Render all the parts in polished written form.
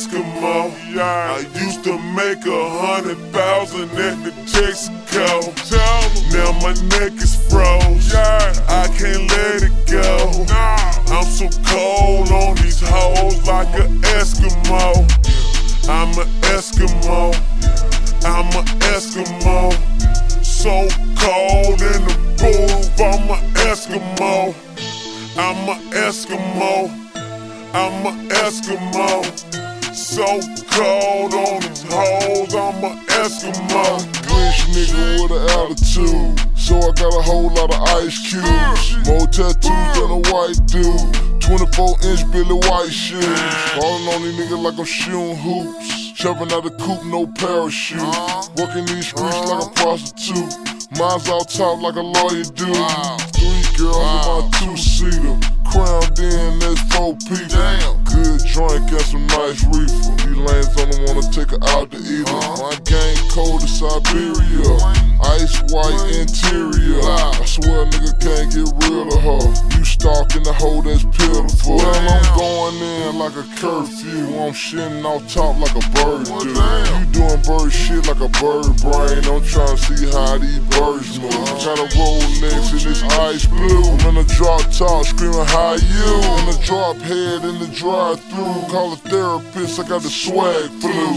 Eskimo. I used to make 100,000 at the Texaco. Now my neck is froze. I can't let it go. I'm so cold on these hoes like an Eskimo. I'm an Eskimo. I'm an Eskimo. So cold in the booth. I'm an Eskimo. I'm an Eskimo. I'm an Eskimo. So cold on these hoes. I'm an Eskimo. Rich nigga with an attitude, so I got a whole lot of ice cubes. More tattoos than a white dude. 24-inch Billy White shoes. Falling on these niggas like I'm shooting hoops. Jumping out the coop, no parachute. Working these streets like a prostitute. Mine's out top like a lawyer do. 3 girls in my 2-seater. Crowned in, there's 4 people. Good drink and some nice reefer. These lanes don't wanna take her out to eat her. My gang cold as Siberia. Ice white interior. I swear a nigga can't get rid of her. You stalking the hoe that's pitiful. Well, I'm going in like a curfew. I'm shitting off top like a bird do. You doing bird shit like a bird brain. I'm trying to see how these birds move. Got a Rolex and it's ice blue. I'm in a drop top screaming how you. In the drop head in the drive-thru. Call a therapist, I got the swag flu.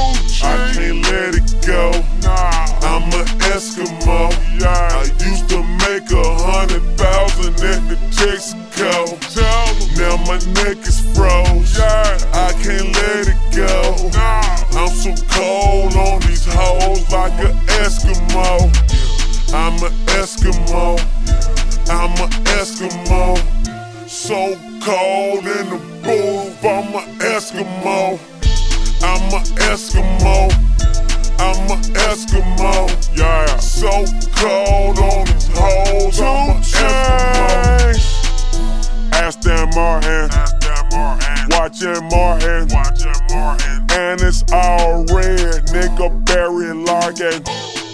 I can't let it go. I'm an Eskimo. I used to make 100,000 at the Texaco. Now my neck is froze. I can't let it go. I'm so cold on these hoes like an Eskimo. I'm an Eskimo. I'm an Eskimo. So cold in the booth. I'm an Eskimo. I'm an Eskimo. I'm an Eskimo. So cold on these hoes. I'm an Eskimo. Aston Martin. Watching Martin. And it's all red. Nigga Barry Larkin.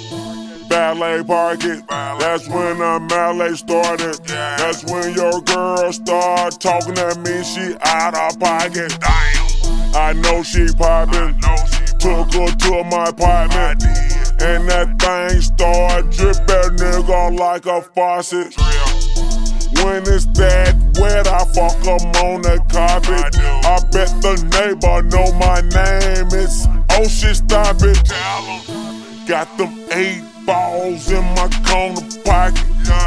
Ballet parking. That's when the melee started. That's when your girl start talking to me. She out of pocket. I know she poppin'. Took her to my apartment. And that thing start drippin', nigga, like a faucet. When it's that wet, I fuck 'em on the carpet. I bet the neighbor know my name. It's oh shit, stop it. Got them 8 balls in my corner pocket.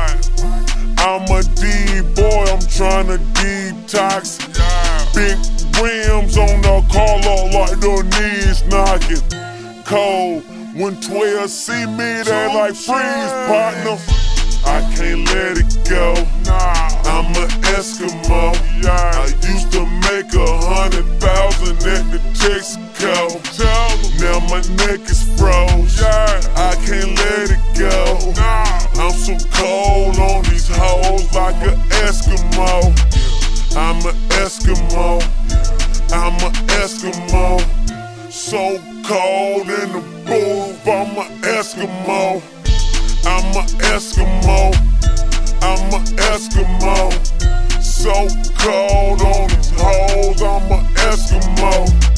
I'm a D-boy, I'm tryna detox. Big rims on the collar like the knees knocking. Cold, when 12 see me, they like freeze, partner. I can't let it go. I'm an Eskimo. I used to make 100,000 at the Texaco. Now my neck is froze. I can't let it go. I'm so cold on these hoes like an Eskimo. I'm an Eskimo. I'm an Eskimo. So cold in the booth. I'm an Eskimo. I'm an Eskimo. I'm an Eskimo. So cold on these hoes. I'm an Eskimo.